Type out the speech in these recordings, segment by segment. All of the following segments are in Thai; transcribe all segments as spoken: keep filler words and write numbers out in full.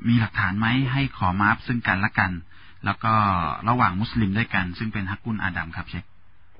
มีหลักฐานไหมให้ขอมาฟซึ่งกันและกันแล้วก็ระหว่างมุสลิมด้วยกันซึ่งเป็นฮักกุลอาดัมครับเชค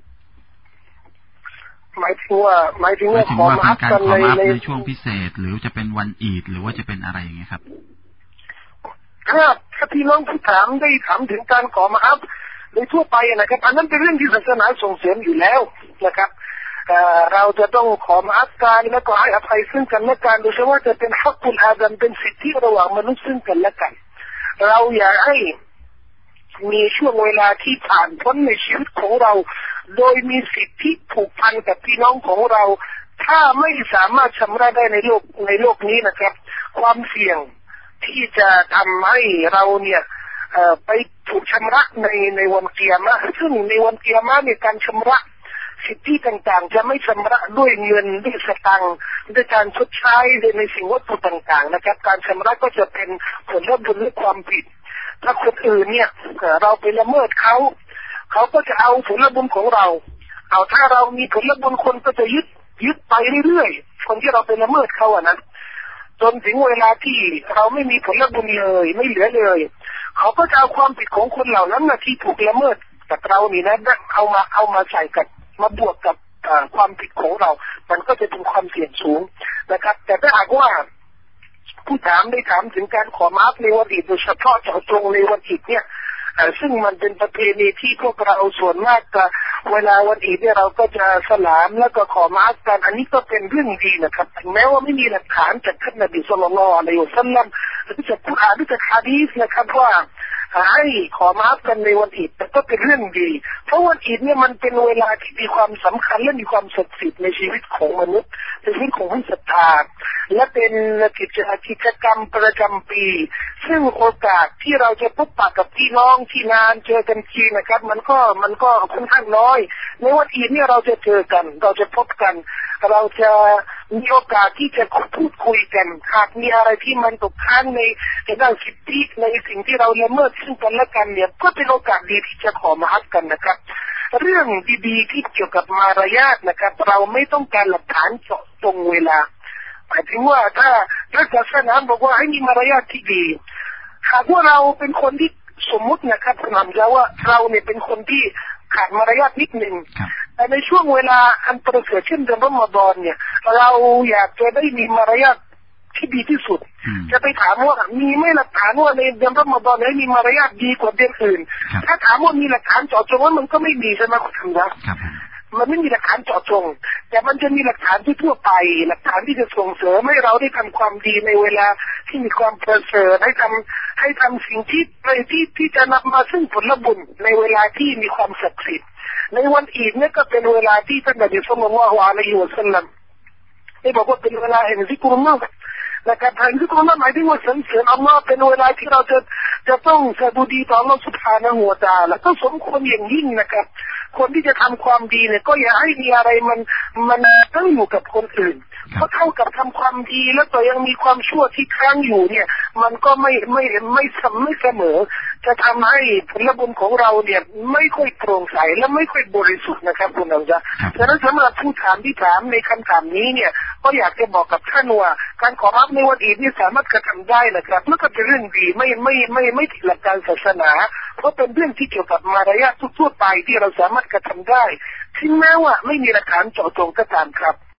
หมายถึงว่าหมายถึงว่าขอมาฟกันในในช่วงพิเศษหรือจะเป็นวันอีดหรือว่าจะเป็นอะไรอย่างเงี้ยครับถ้าถ้าพี่น้องผู้ถามได้ถามถึงการขอมาฟโดยทั่วไปนะครับอันนั้นเป็นเรื่องที่ศาสนาส่งเสริมอยู่แล้วนะครับเราจะต้องขอมาฟกันแล้วก็ให้อภัยซึ่งกันและกันโดยเฉพาะจะเป็นฮักกุลอาดัมเป็นสิทธิระหว่างมนุษย์ซึ่งกันและกันเราอยากให้มีช่วงเวลาที่ผ่านพ้นในชีวิตของเราโดยมีสิทธิผูกพันกับพี่น้องของเราถ้าไม่สามารถชำระได้ในโลกในโลกนี้นะครับความเสี่ยงที่จะทำให้เราเนี่ยไปถูกชำระในในวันเกียรติซึ่งในวันเกียรติเนี่ยการชำระสิทธิต่างๆจะไม่ชำระด้วยเงินด้วยสตังค์ด้วยการชดใช้ในสิ่งวัตถุต่างๆนะครับการชำระก็จะเป็นผลลัพธ์หรือความผิดถ้าคนอื่นเนี่ยเราไปละเมิดเขาเขาก็จะเอาผลบุญของเราเอาถ้าเรามีผลบุญคนก็จะยึดยึดไปเรื่อยๆคนที่เราไปละเมิดเขาอ่ะนะจนถึงเวลาที่เราไม่มีผลบุญเลยไม่เหลือเลยเขาก็จะเอาความผิดของคนเหล่านั้นนะที่ถูกละเมิดกับเรานี่นะเอามาเอามาใส่กับมาบวกกับความผิดของเรามันก็จะเป็นความเสี่ยงสูงนะครับแต่ถ้าหากว่าผู้ถามได้ถามถึงการขอมาฟในวันอีดโดยเฉพาะเจาะจงในวันอีดเนี่ยซึ่งมันเป็นประเพณีที่พวกเราส่วนมากเวลาวันอีดเนี่ยเราก็จะสลามแล้วก็ขอมาฟกันอันนี้ก็เป็นเรื่องดีนะครับถึงแม้ว่าไม่มีหลักฐานจากท่านนบีศ็อลลัลลอฮุอะลัยฮิวะซัลลัมหรือจากกุรอานหรือจากหะดีษนะครับว่าให้ขอมาฟกันในวันอีดแต่ก็เป็นเรื่องดีเพราะวันอีดเนี่ยมันเป็นเวลาที่มีความสำคัญและมีความศักดิ์สิทธิ์ในชีวิตของมนุษย์ในชีวิตของผู้ศรัทธาและเป็นกิจกิจกรรมประจำปีซึ่งโอกาสที่เราจะพบปะกับพี่น้องที่นานเจอกันทีนะครับมันก็มันก็ค่อนข้างน้อยในวันอีดเนี่ยเราจะเจอกันเราจะพบกันเราจะมีโอกาสที่จะพูดคุยกันหากมีอะไรที่มันตกค้างในในด้านสิทธิในสิ่งที่เราละเมิดซึ่งกันและกันเนี่ยก็เป็นโอกาสดีที่จะขอมาฮักกันนะครับเรื่องดีๆที่เกี่ยวกับมารยาทนะครับเราไม่ต้องการหลักฐานเจาะตรงเวลาหมายถึงว่าถ้าถ้าศาสนาบอกว่าให้มีมารยาทที่ดีหากว่าเราเป็นคนที่สมมุตินะครับคุณทำจะว่าเราเนี่ยเป็นคนที่ขาดมารยาทนิดหนึ่งแต่ในช่วงเวลาอันประเสริฐเช่นเดือนรอมฎอนเนี่ยเราอยากจะได้มีมารยาทที่ดีที่สุดจะไปถามว่ามีไม่หลักฐานว่าในเดือนรอมฎอนนี้มีมารยาทดีกว่าเดือนอื่นถ้าถามว่ามีหลักฐานเจาะจงว่ามันก็ไม่มีใช่ไหมคุณทำจะมันไม่มีหลักฐานเจาะจงแต่มันจะมีหลักฐานที่ทั่วไปหลักฐานที่จะส่งเสริมให้เราได้ทำความดีในเวลาที่มีความประเสริฐให้ทำให้ทำสิ่งที่ที่ที่จะนำมาซึ่งผลบุญในเวลาที่มีความศักดิ์สิทธิ์ในวันอีดเนี่ยก็เป็นเวลาที่ท่านนบีศ็อลลัลลอฮุอะลัยฮิวะซัลลัมได้บอกว่าเป็นเวลาแห่งซิกรุลลอฮ์นะครับแห่งซิกรุลลอฮ์หมายถึงว่าสรรเสริญอัลลอฮ์เป็นเวลาที่เราจะจะต้องสะดุดีต่ออัลลอฮ์ซุบฮานะฮูวะตะอาลาก็สมควรอย่างยิ่งนะครับคนที่จะทำความดีเนี่ยก็อย่าให้มีอะไรมันมันต้องอยู่กับคนอื่นเพราะเท่ากับทำความดีแล้วก็ยังมีความชั่วที่ค้างอยู่เนี่ยมันก็ไม่ไม่ไม่สมไม่เสมอจะทำให้ผลบุญของเราเนี่ยไม่ค่อยโปร่งใสและไม่ค่อยบริสุทธิ์นะครับคุณอาจารย์ฉะนั้นสำหรับผู้ถามที่ถามในคำถามนี้เนี่ยก็อยากจะบอกกับท่านว่าการขอรับในวันอีดนี่สามารถกระทำได้นะครับแล้วก็เป็นเรื่องดีไม่ไม่ไม่ไม่ผิดหลักการศาสนาเพราะเป็นเรื่องที่เกี่ยวกับมารยาททั่วไปที่เราสามารถกระทำได้ถึงแม้ว่าไม่มีหลักฐานเจาะจงก็ตามครับ